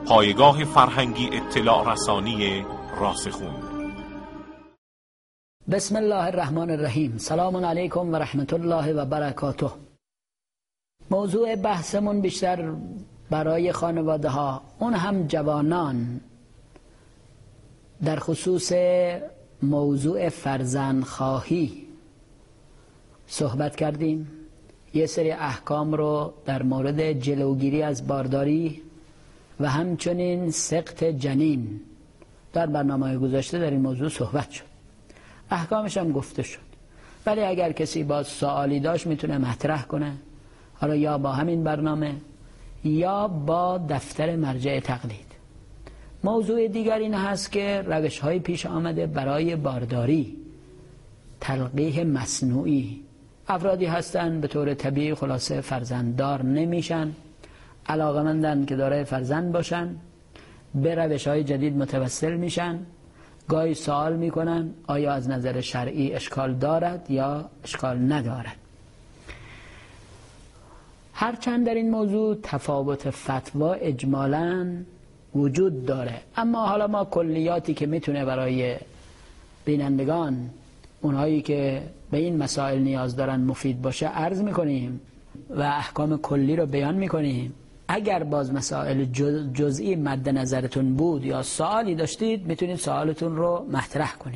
پایگاه فرهنگی اطلاع رسانی راسخون. بسم الله الرحمن الرحیم. سلام علیکم و رحمت الله و برکاته. موضوع بحثمون بیشتر برای خانواده ها، اون هم جوانان، در خصوص موضوع فرزندخواهی صحبت کردیم. یه سری احکام رو در مورد جلوگیری از بارداری و همچنین سقط جنین در برنامه گذشته در این موضوع صحبت شد، احکامش هم گفته شد. ولی اگر کسی باز سوالی داشت میتونه مطرح کنه، حالا یا با همین برنامه یا با دفتر مرجع تقلید. موضوع دیگر این هست که روش های پیش آمده برای بارداری، تلقیح مصنوعی. افرادی هستن به طور طبیعی خلاصه فرزنددار نمیشن، علاقمندن که دارای فرزند باشن، به روش های جدید متوسل میشن، گاهی سوال میکنن آیا از نظر شرعی اشکال دارد یا اشکال ندارد. هرچند در این موضوع تفاوت فتوا اجمالاً وجود داره، اما حالا ما کلیاتی که میتونه برای بینندگان، اونهایی که به این مسائل نیاز دارن، مفید باشه عرض میکنیم و احکام کلی رو بیان میکنیم. اگر باز مسائل جزئی مد نظرتون بود یا سوالی داشتید میتونید سوالتون رو مطرح کنید.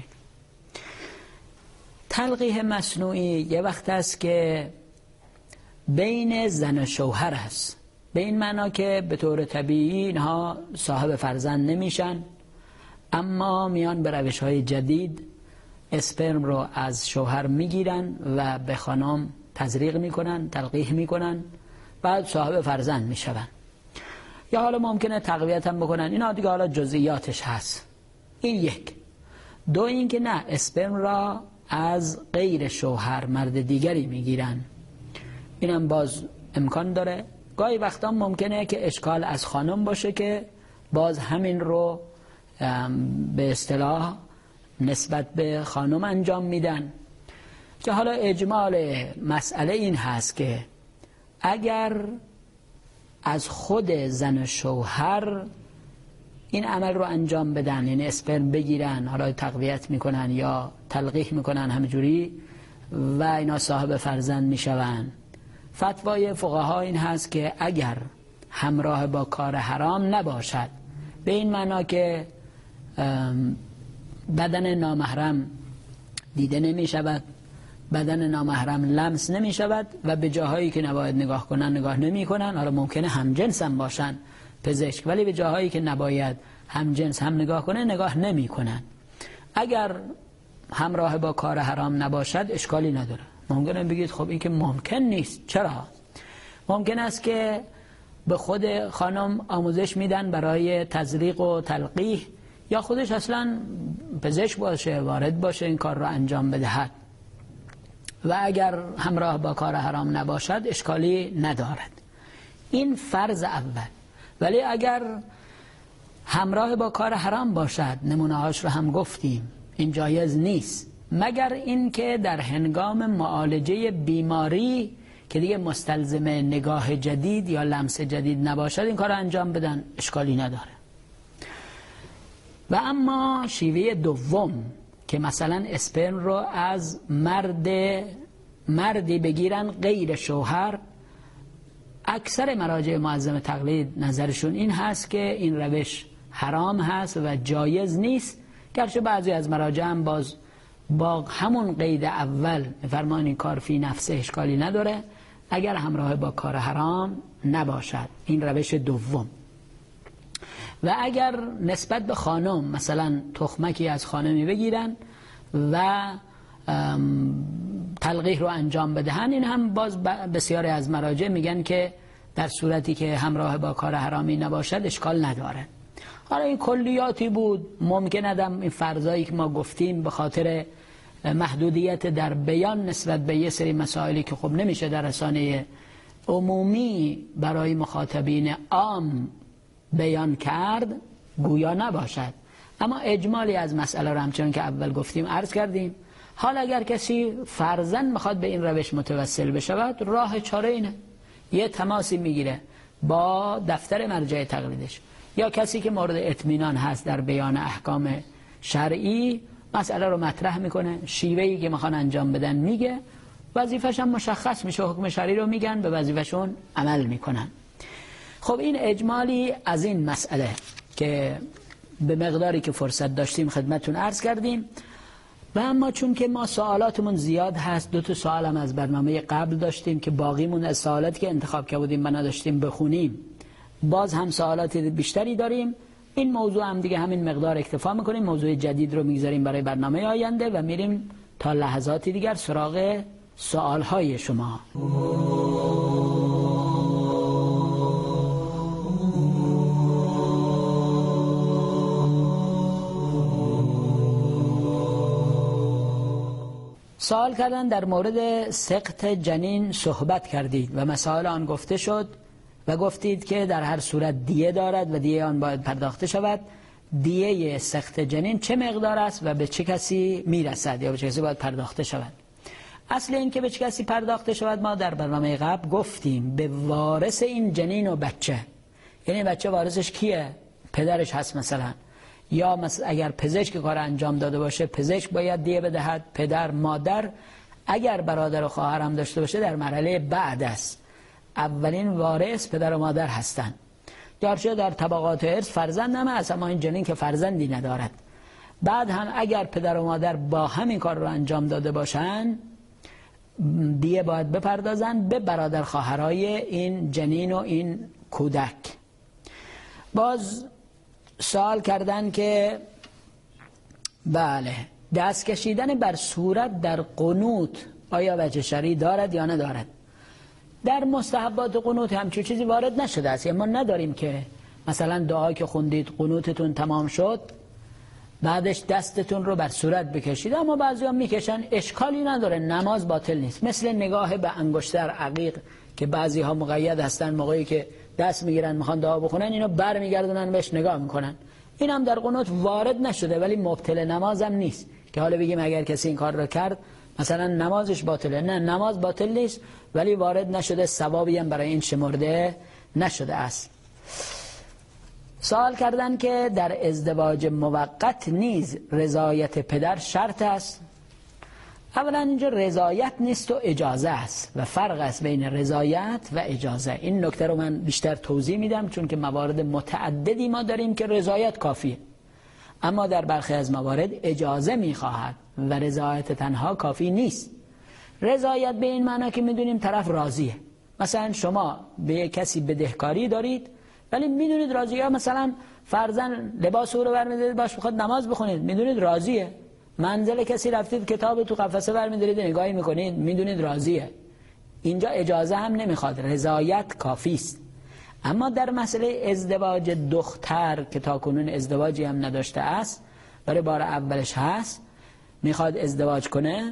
تلقیح مصنوعی یه وقت است که بین زن و شوهر هست، به این معنا که به طور طبیعی اینها صاحب فرزند نمیشن، اما میان به روش های جدید اسپرم رو از شوهر میگیرن و به خانم تزریق میکنن، تلقیح میکنن، بعد صاحب فرزند میشون. یا حالا ممکنه تقویت هم بکنن، اینا دیگه حالا جزئیاتش هست. این یک. دو، این که نه، اسپرم را از غیر شوهر، مرد دیگری میگیرن، اینم باز امکان داره. گاهی وقتا ممکنه که اشکال از خانم باشه که باز همین رو به اصطلاح نسبت به خانم انجام میدن. که حالا اجمال مسئله این هست که اگر از خود زن و شوهر این عمل رو انجام بدن، یعنی اسپرم بگیرن، حالا تقویت میکنن یا تلقیح میکنن همجوری و اینا صاحب فرزند میشون، فتوای فقها این هست که اگر همراه با کار حرام نباشد، به این معنا که بدن نامحرم دیده نمی شود، بدن نامحرم لمس نمی شود و به جاهایی که نباید نگاه کنن نگاه نمی کنن. حالا ممکنه همجنس هم باشن پزشک، ولی به جاهایی که نباید همجنس هم نگاه کنه نگاه نمی کنن. اگر همراه با کار حرام نباشد اشکالی نداره. ممکنه بگید خب این که ممکن نیست. چرا؟ ممکن است که به خود خانم آموزش میدن برای تزریق و تلقیح، یا خودش اصلا پزشک باشه، وارد باشه این کار را انجام بدهد و اگر همراه با کار حرام نباشد اشکالی ندارد. این فرض اول. ولی اگر همراه با کار حرام باشد، نمونه هاش رو هم گفتیم، این جایز نیست، مگر این که در هنگام معالجه بیماری که دیگه مستلزم نگاه جدید یا لمس جدید نباشد این کار رو انجام بدن، اشکالی نداره. و اما شیوه دوم که مثلا اسپرم رو از مردی بگیرن غیر شوهر، اکثر مراجع معظم تقلید نظرشون این هست که این روش حرام هست و جایز نیست. گرچه بعضی از مراجع هم باز با همون قید اول فرمان این کار فی نفسه اشکالی نداره اگر همراه با کار حرام نباشد، این روش دوم. و اگر نسبت به خانم مثلا تخمکی از خانمی بگیرن و تلقیح رو انجام بدهن، این هم باز بسیاری از مراجع میگن که در صورتی که همراه با کار حرامی نباشد اشکال نداره. حالا این کلیاتی بود، ممکن ندم این فرضایی که ما گفتیم به خاطر محدودیت در بیان نسبت به یه سری مسائلی که خب نمیشه در رسانه عمومی برای مخاطبین عام بیان کرد گویا نباشد، اما اجمالی از مسئله را همچنان که اول گفتیم عرض کردیم. حال اگر کسی فرضاً میخواد به این روش متوسل بشود، راه چاره اینه، یه تماسی میگیره با دفتر مرجع تقلیدش یا کسی که مورد اطمینان هست در بیان احکام شرعی مسئله رو مطرح میکنه، شیوهی که میخوان انجام بدن میگه، وظیفش هم مشخص میشه، حکم شرعی رو میگن، به وظیفشون عمل میکنن. خب این اجمالی از این مسئله که به مقداری که فرصت داشتیم خدمتتون عرض کردیم. و اما چون که ما سوالاتمون زیاد هست، 2 سوال هم از برنامه قبل داشتیم که باقیمون از سوالاتی که انتخاب کرده بودیم بنا داشتیم بخونیم، باز هم سوالات بیشتری داریم. این موضوع هم دیگه همین مقدار اکتفا میکنیم، موضوع جدید رو میگذاریم برای برنامه آینده و میریم تا لحظاتی دیگر سراغ سوالهای شما. سوال کردن در مورد سقط جنین صحبت کردید و مسائل آن گفته شد و گفتید که در هر صورت دیه دارد و دیه آن باید پرداخته شود. دیه سقط جنین چه مقدار است و به چه کسی میرسد یا به چه کسی باید پرداخته شود؟ اصل این که به چه کسی پرداخته شود ما در برنامه قبل گفتیم، به وارث این جنین و بچه. یعنی بچه وارثش کیه؟ پدرش هست مثلا، یا اگر پزشک کار انجام داده باشه پزشک باید دیه بدهد. پدر، مادر، اگر برادر و خواهر هم داشته باشه در مرحله بعد است. اولین وارث پدر و مادر هستند. گرچه در طبقات ارث فرزند هم هست، اما این جنین که فرزندی ندارد. بعد هم اگر پدر و مادر با همین کار رو انجام داده باشن دیه باید بپردازن به برادر خواهرای این جنین و این کودک. باز سوال کردن که بله دست کشیدن بر صورت در قنوت آیا وجه شرعی دارد یا ندارد؟ در مستحبات قنوت همچون چیزی وارد نشده است. ما نداریم که مثلا دعا که خوندید قنوتتون تمام شد بعدش دستتون رو بر صورت بکشید، اما بعضی‌ها میکشن، اشکالی نداره، نماز باطل نیست. مثل نگاه به انگشتر عقیق که بعضی‌ها مقید هستن، موقعی که دست میگیرن میخوان دعا بخونن اینو برمیگردونن بهش نگاه میکنن، این هم در قنوت وارد نشده ولی مبطل نماز هم نیست که حالا بگیم اگر کسی این کار رو کرد مثلا نمازش باطله. نه، نماز باطل نیست ولی وارد نشده، ثوابی هم برای این شمرده نشده است. سوال کردن که در ازدواج موقت نیز رضایت پدر شرط است. اولا اینجا رضایت نیست و اجازه است و فرق است بین رضایت و اجازه. این نکته رو من بیشتر توضیح میدم چون که موارد متعددی ما داریم که رضایت کافیه، اما در برخی از موارد اجازه میخواهد و رضایت تنها کافی نیست. رضایت به این معنی که میدونیم طرف راضیه. مثلا شما به کسی بدهکاری دارید ولی میدونید راضیه، مثلا فرزن لباس او رو برمی‌دارید باش بخواد نماز بخونید، میدونید راضیه. منزل کسی رفتید کتاب تو قفسه برمی‌دارید نگاهی میکنید میدونید راضیه. اینجا اجازه هم نمیخواد، رضایت کافی است. اما در مسئله ازدواج دختر که تاکنون ازدواجی هم نداشته است، برای بار اولش هست میخواد ازدواج کنه،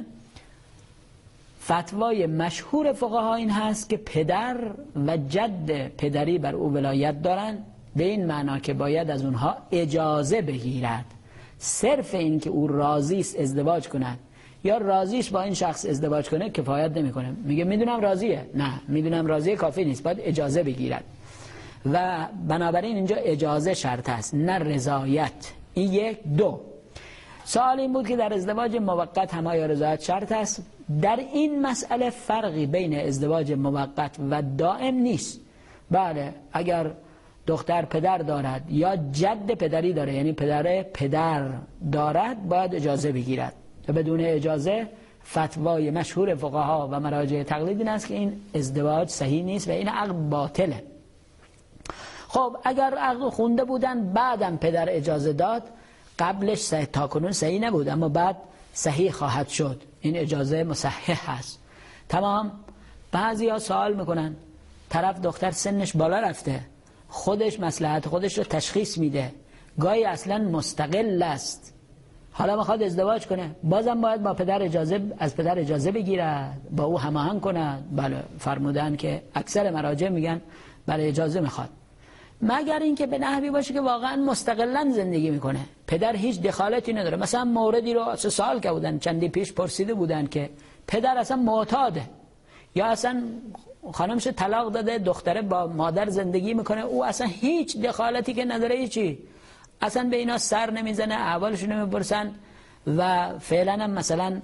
فتوای مشهور فقها این هست که پدر و جد پدری بر او ولایت دارن، به این معنا که باید از اونها اجازه بگیرد. صرف این که او راضی است ازدواج کند یا راضیش با این شخص ازدواج کنه کفایت نمیکنه. میگه میدونم راضیه، نه میدونم راضیه کافی نیست، باید اجازه بگیرد و بنابراین اینجا اجازه شرط است نه رضایت. این یک. دو، سوال این بود که در ازدواج موقت هم آیا رضایت شرط است؟ در این مسئله فرقی بین ازدواج موقت و دائم نیست. بله، اگر دختر پدر دارد یا جد پدری داره، یعنی پدر دارد، باید اجازه بگیرد و بدون اجازه فتوای مشهور فقها و مراجع تقلید این است که این ازدواج صحیح نیست و این عقد باطله. خب اگر عقد خونده بودن بعدم پدر اجازه داد، قبلش تاکنون صحیح نبود اما بعد صحیح خواهد شد، این اجازه مصحح هست. تمام. بعضی ها سوال میکنن طرف دختر سنش بالا رفته، خودش مصلحت خودش رو تشخیص میده، گاهی اصلا مستقل است، حالا میخواد ازدواج کنه، بازم باید با از پدر اجازه بگیرد، با او هماهنگ کند. بله، فرمودن که اکثر مراجع میگن برای اجازه میخواد، مگر اینکه به نحوی باشه که واقعا مستقلا زندگی میکنه، پدر هیچ دخالتی نداره. مثلا موردی رو سوال کردن چندی پیش پرسیده بودن که پدر اصلا معتاده یا اصلا خانمش طلاق داده، دختره با مادر زندگی میکنه، او اصلا هیچ دخالتی که نداره، هیچی، اصلا به اینا سر نمیزنه، احوالشون نمیپرسن و فعلا هم مثلا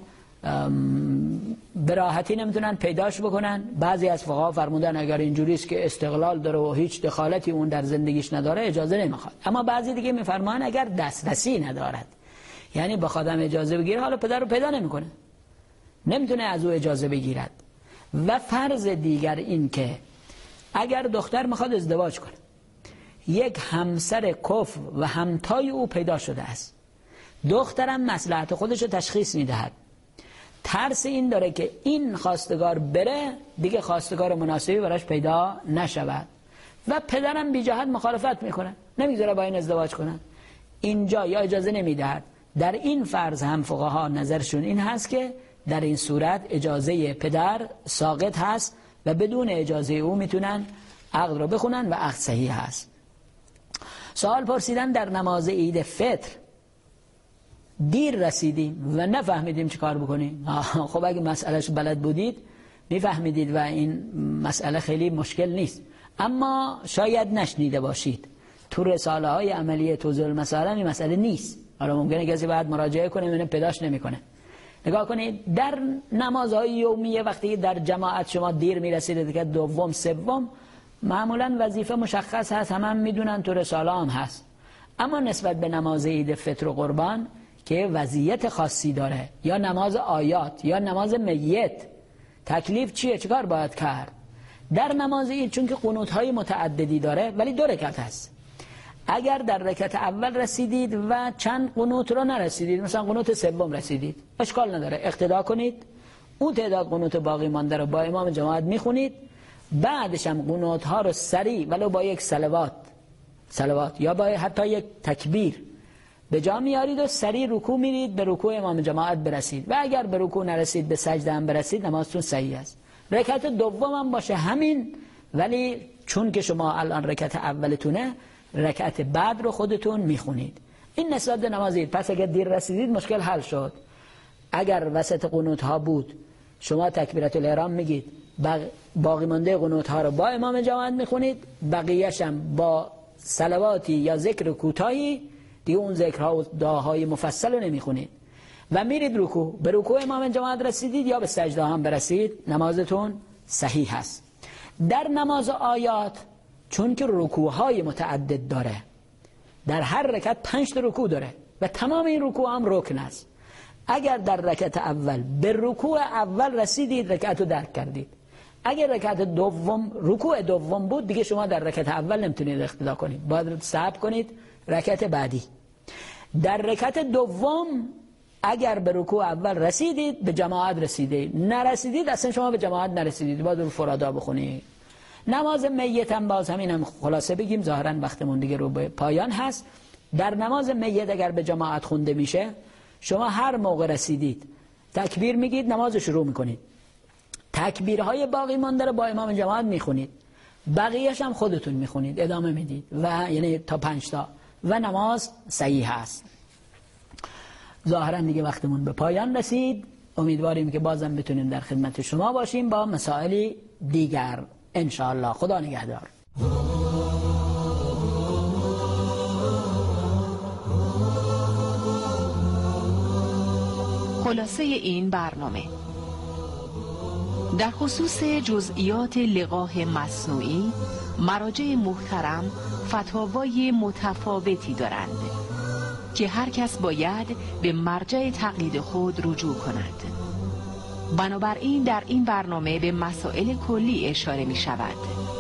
به راحتی نمیتونن پیداش بکنن. بعضی از فقها فرمودن اگر اینجوری است که استقلال داره و هیچ دخالتی اون در زندگیش نداره اجازه نمیخواد. اما بعضی دیگه میفرمان اگر دسترسی ندارد، یعنی بخواد اجازه بگیره، حالا پدر رو پیدا نمیکنه، نمیتونه از او اجازه بگیرد. و فرض دیگر این که اگر دختر میخواد ازدواج کنه، یک همسر کفر و همتای او پیدا شده است، دخترم مصلحت خودش رو تشخیص میدهد، ترس این داره که این خواستگار بره دیگه خواستگار مناسبی براش پیدا نشود و پدرم بی جهت مخالفت میکنه، نمیذاره با این ازدواج کنن، اینجا یا اجازه نمیدهد. در این فرض هم فقها نظرشون این هست که در این صورت اجازه پدر ساقط هست و بدون اجازه او میتونن عقد رو بخونن و عقد صحیح هست. سوال پرسیدن در نماز عید فطر دیر رسیدیم و نفهمیدیم چه کار بکنیم. خب اگه مسئلهش بلد بودید میفهمیدید و این مسئله خیلی مشکل نیست، اما شاید نشنیده باشید. تو رساله های عملی توضیح المسائل این مسئله نیست. حالا ممکنه کسی بعد مراجعه کنه اینو پیداش نمیکنه. نگاه کنید در نمازهای یومیه وقتی در جماعت شما دیر میرسید که دوم سوم، معمولا وظیفه مشخص هست، هم میدونن، تو رساله هم هست. اما نسبت به نماز عید فطر و قربان که وضعیت خاصی داره، یا نماز آیات یا نماز میت، تکلیف چیه، چیکار باید کرد؟ در نماز عید چون که قنوت های متعددی داره ولی 2 رکعت هست، اگر در رکعت اول رسیدید و چند قنوت رو نرسیدید، مثلا قنوت سوم رسیدید، اشکال نداره، اقتدا کنید، اون تعداد قنوت باقی مانده رو با امام جماعت میخونید، بعدش هم قنوت ها رو سریع ولو با یک صلوات یا با حتی یک تکبیر به جا میارید و سریع رکوع میرید، به رکوع امام جماعت برسید و اگر به رکوع نرسید به سجده هم برسید، نمازتون صحیح است. رکعت دوم هم باشه همین، ولی چون که شما الان رکعت اولتونه، رکعت بعد رو خودتون میخونید. این نسبت به نماز عید. پس اگر دیر رسیدید مشکل حل شد. اگر وسط قنوت ها بود شما تکبیرت الاحرام میگید، باقی مانده قنوت ها رو با امام جماعت میخونید، بقیه‌اش هم با صلواتی یا ذکر کوتاهی، دیگه اون ذکرها و دعاهای مفصل رو نمیخونید و میرید رکوع. به رکوع امام جماعت رسیدید یا به سجده هم برسید، نمازتون صحیح هست. در نماز آیات چون که رکوعهای متعدد داره، در هر رکعت 5 رکوع داره و تمام این رکوع هم رکن است. اگر در رکعت اول به رکوع اول رسیدید، رکعت رو درک کردید. اگر رکعت دوم رکوع دوم بود، دیگه شما در رکعت اول نمیتونید اقتدا کنید، باید صبر کنید رکعت بعدی. در رکعت دوم اگر به رکوع اول رسیدید، به جماعت رسیدید، نرسیدید اصلا شما به جماعت نرسیدید، باید رو فرادا بخونید. نماز میت هم باز همین هم خلاصه بگیم، ظاهرا وقتمون دیگه رو به پایان هست. در نماز میت اگر به جماعت خونده میشه، شما هر موقع رسیدید تکبیر میگید، نماز شروع میکنید، تکبیرهای باقی مانده رو با امام جماعت میخونید، بقیه‌اش هم خودتون میخونید، ادامه میدید و یعنی تا 5 تا و نماز صحیح هست. ظاهرا دیگه وقتمون به پایان رسید. امیدواریم که بازم بتونیم در خدمت شما باشیم با مسائلی دیگر انشاءالله. خدا نگهدار. خلاصه این برنامه در خصوص جزئیات لقاح مصنوعی، مراجع محترم فتاوای متفاوتی دارند که هر کس باید به مرجع تقلید خود رجوع کند. بنابراین در این برنامه به مسائل کلی اشاره می شود.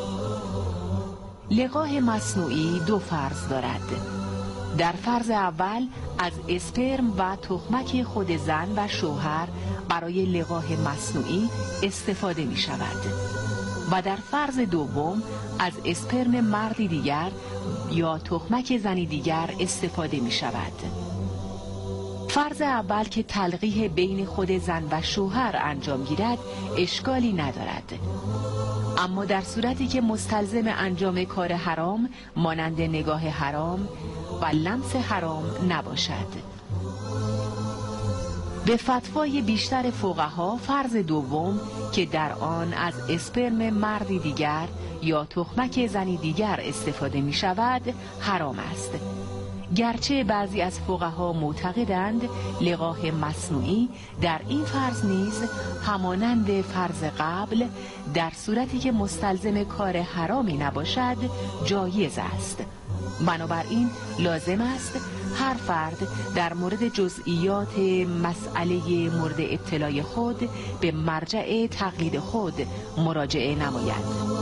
لقاح مصنوعی 2 فرض دارد. در فرض اول از اسپرم و تخمک خود زن و شوهر برای لقاح مصنوعی استفاده می شود و در فرض دوم از اسپرم مردی دیگر یا تخمک زنی دیگر استفاده می شود. فرض اول که تلقیح بین خود زن و شوهر انجام گیرد اشکالی ندارد، اما در صورتی که مستلزم انجام کار حرام مانند نگاه حرام و لمس حرام نباشد. به فتوای بیشتر فقها فرض دوم که در آن از اسپرم مردی دیگر یا تخمک زنی دیگر استفاده می شود حرام است. گرچه بعضی از فقها معتقدند لقاح مصنوعی در این فرض نیز همانند فرض قبل در صورتی که مستلزم کار حرامی نباشد جایز است. بنابراین لازم است هر فرد در مورد جزئیات مسئله مورد ابتلای خود به مرجع تقلید خود مراجعه نماید.